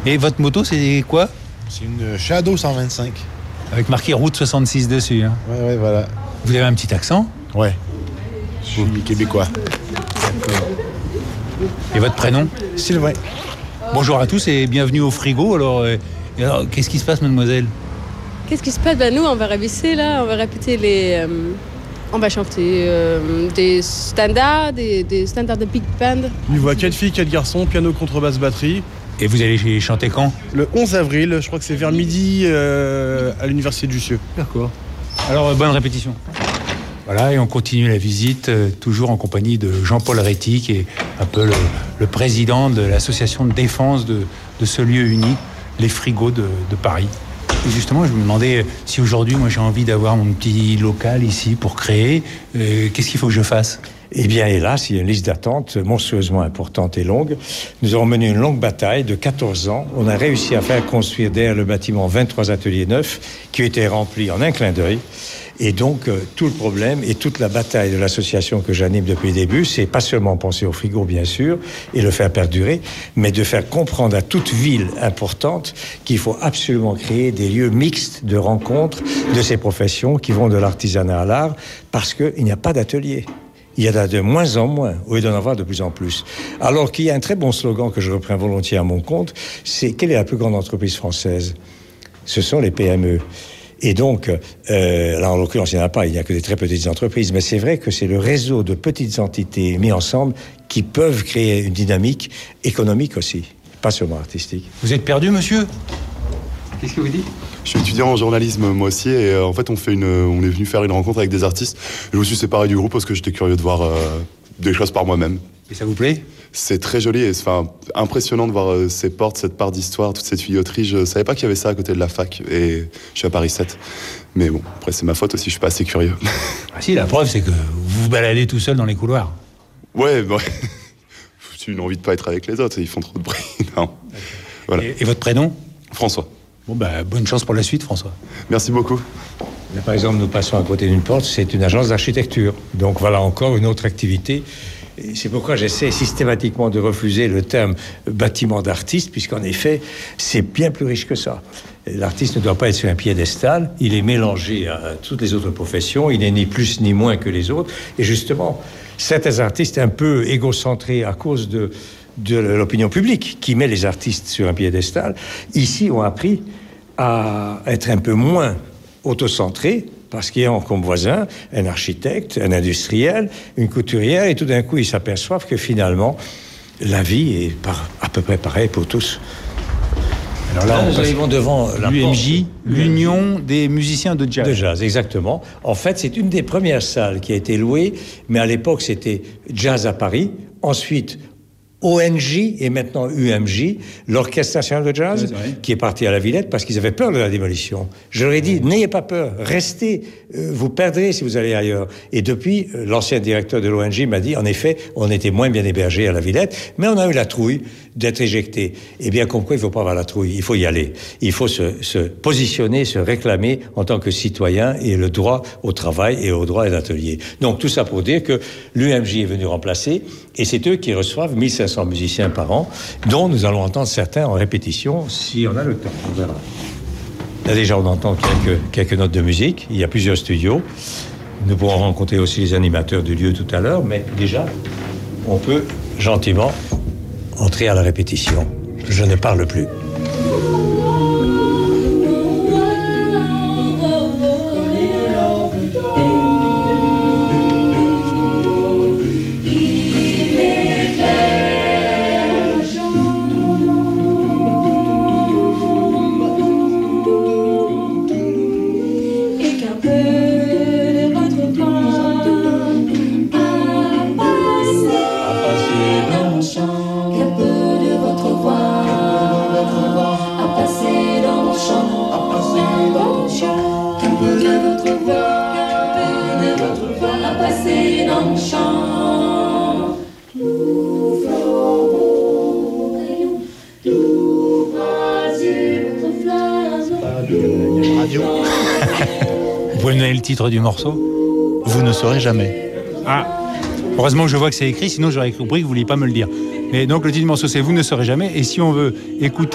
Et votre moto, c'est quoi? C'est une Shadow 125. Avec marqué route 66 dessus. Hein. Ouais, voilà. Vous avez un petit accent? Ouais. Je suis québécois. Et votre prénom? Sylvain. Bonjour à tous et bienvenue au frigo. Alors, qu'est-ce qui se passe, mademoiselle? Qu'est-ce qui se passe? Nous, on va répéter là, on va répéter les... on va chanter des standards de big band. Il voit 4 filles, 4 garçons, piano, contrebasse, batterie. Et vous allez chanter quand? Le 11 avril, je crois que c'est vers midi à l'Université de Jussieu. D'accord. Alors, bonne répétition. Voilà, et on continue la visite, toujours en compagnie de Jean-Paul Réty, qui est un peu le président de l'association de défense de ce lieu unique, les frigos de Paris. Et justement, je me demandais si aujourd'hui, moi, j'ai envie d'avoir mon petit local ici pour créer, qu'est-ce qu'il faut que je fasse? Eh bien, hélas, il y a une liste d'attente monstrueusement importante et longue. Nous avons mené une longue bataille de 14 ans. On a réussi à faire construire derrière le bâtiment 23 ateliers neufs qui ont été remplis en un clin d'œil. Et donc, tout le problème et toute la bataille de l'association que j'anime depuis le début, c'est pas seulement penser au frigo, bien sûr, et le faire perdurer, mais de faire comprendre à toute ville importante qu'il faut absolument créer des lieux mixtes de rencontres de ces professions qui vont de l'artisanat à l'art, parce qu'il n'y a pas d'atelier. Il y en a de moins en moins, au lieu d'en avoir de plus en plus. Alors qu'il y a un très bon slogan que je reprends volontiers à mon compte, c'est « Quelle est la plus grande entreprise française ?» Ce sont les PME. Et donc, là, en l'occurrence, il n'y en a pas, il n'y a que des très petites entreprises. Mais c'est vrai que c'est le réseau de petites entités mis ensemble qui peuvent créer une dynamique économique aussi, pas seulement artistique. Vous êtes perdu, monsieur? Qu'est-ce que vous dites? Je suis étudiant en journalisme, moi aussi, et en fait, on est venu faire une rencontre avec des artistes. Je me suis séparé du groupe parce que j'étais curieux de voir des choses par moi-même. Et ça vous plaît? C'est très joli et impressionnant de voir ces portes, cette part d'histoire, toute cette tuyauterie. Je savais pas qu'il y avait ça à côté de la fac et je suis à Paris 7. Mais bon, après c'est ma faute aussi, je suis pas assez curieux. Ah si, la preuve c'est que vous vous baladez tout seul dans les couloirs. Ouais. J'ai une envie de pas être avec les autres, ils font trop de bruit. Non. Voilà. Et votre prénom? François. Bon bonne chance pour la suite, François. Merci beaucoup. Là, par exemple, nous passons à côté d'une porte, c'est une agence d'architecture. Donc voilà encore une autre activité. Et c'est pourquoi j'essaie systématiquement de refuser le terme bâtiment d'artiste, puisqu'en effet, c'est bien plus riche que ça. L'artiste ne doit pas être sur un piédestal, il est mélangé à toutes les autres professions, il n'est ni plus ni moins que les autres. Et justement, certains artistes un peu égocentrés à cause de l'opinion publique qui met les artistes sur un piédestal, ici ont appris à être un peu moins autocentrés, parce qu'il y a comme voisin un architecte, un industriel, une couturière, et tout d'un coup, ils s'aperçoivent que finalement, la vie est à peu près pareille pour tous. Alors là, nous arrivons devant l'UMJ, l'Union des musiciens de jazz. De jazz, exactement. En fait, c'est une des premières salles qui a été louée, mais à l'époque, c'était Jazz à Paris. Ensuite, ONJ et maintenant UMJ, l'Orchestre National de Jazz, qui est parti à la Villette parce qu'ils avaient peur de la démolition. Je leur ai dit, n'ayez pas peur, restez, vous perdrez si vous allez ailleurs. Et depuis, l'ancien directeur de l'ONJ m'a dit, en effet, on était moins bien hébergés à la Villette, mais on a eu la trouille d'être éjecté. Eh bien, comme quoi, il ne faut pas avoir la trouille, il faut y aller. Il faut se positionner, se réclamer en tant que citoyen et le droit au travail et au droit à l'atelier. Donc, tout ça pour dire que l'UMJ est venu remplacer et c'est eux qui reçoivent 1500 musiciens par an, dont nous allons entendre certains en répétition si on a le temps. On verra. Là, déjà, on entend quelques notes de musique. Il y a plusieurs studios. Nous pourrons rencontrer aussi les animateurs du lieu tout à l'heure, mais déjà, on peut gentiment entrer à la répétition. Je ne parle plus. Vous pouvez me donner le titre du morceau? Vous ne saurez jamais. Ah, heureusement que je vois que c'est écrit, sinon j'aurais compris que vous ne vouliez pas me le dire. Mais donc le titre du morceau c'est Vous ne saurez jamais. Et si on veut écouter